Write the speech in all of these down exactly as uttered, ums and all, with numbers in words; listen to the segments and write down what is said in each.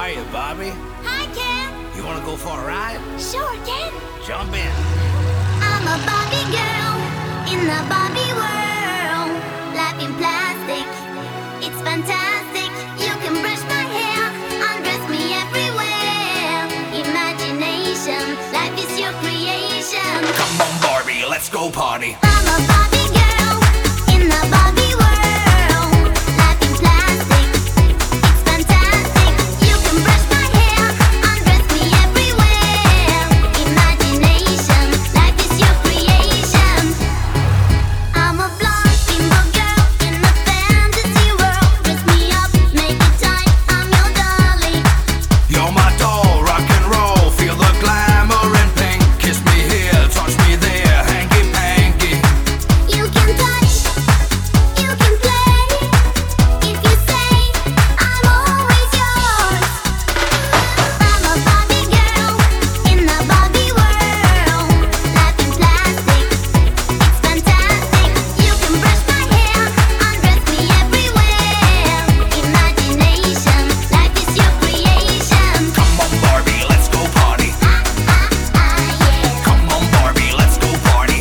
are you, Barbie? Hi, Ken. You wanna go for a ride? Sure, Ken. Jump in. I'm a Barbie girl in the Barbie world. Life in plastic, it's fantastic. You can brush my hair, undress me everywhere. Imagination, life is your creation. Come on, Barbie, let's go party. I'm a Barbie girl in the Barbie world. Life in plastic, it's fantastic. You can brush my hair, undress me everywhere. Imagination, life is your creation. I'm a blonde bimbo girl in a fantasy world. Dress me up, make it tight, I'm your dolly. You're my doll, rock and roll. Feel the glamour and pink. Kiss me here, touch me there, hanky panky. You can touch, you can play. If you say, I'm always yours. I'm a Barbie girl in the Barbie world. Life in plastic, it's fantastic. You can brush my hair, undress me everywhere. Imagination, life is your creation. Come on, Barbie, let's go party. Ah, ah, ah, yeah. Come on, Barbie, let's go party.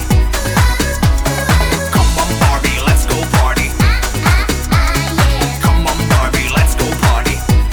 Come on, Barbie, let's go party. Ah, ah, yeah. Come on, Barbie, let's go party.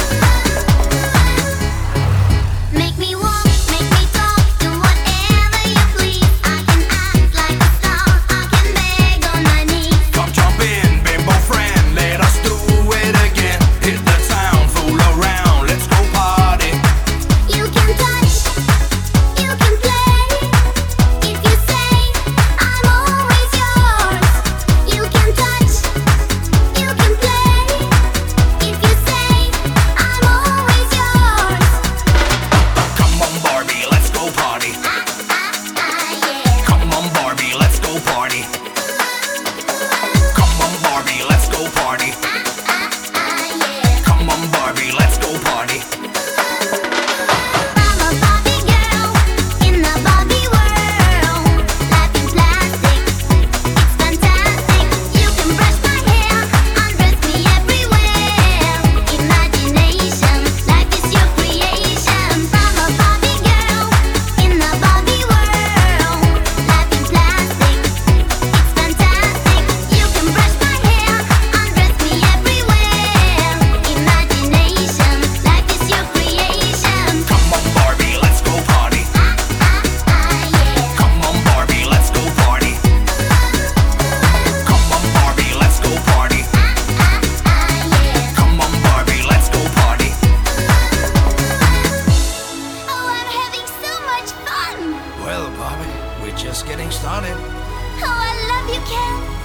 Make me walk, make me talk, do whatever you please. I can act like a star, I can beg on my knees. Come jump in, bimbo friend, let us do it again. Hit the town, fool around, let's go party. You can touch, you can play. If you say, I'm always yours. You can touch, you can play. If you say, I'm always yours. Come on, Barbie, let's go party. Ah, ah, ah, yeah. Come on, Barbie, let's go party. Come on, Barbie, let's go party. Ah, ah, ah, yeah. Come on, Barbie, let's go party. I'm a Barbie girl in the Barbie world. Life in plastic, it's fantastic. You can brush my hair, undress me everywhere. Imagination, life is your creation. I'm a Barbie girl in the Barbie world. Life in plastic, it's fantastic. You can brush my hair, undress me everywhere. Imagination, life is your creation. Come on, Barbie, let's go party. Ah, ah, ah, yeah. Come on, Barbie, let's go party. Come on, Barbie, let's go party. Ah, ah, ah, yeah. Come on, Barbie, let's go party. Oh, I'm having so much fun. Well, Barbie, we're just getting started. Oh, I love you, Ken.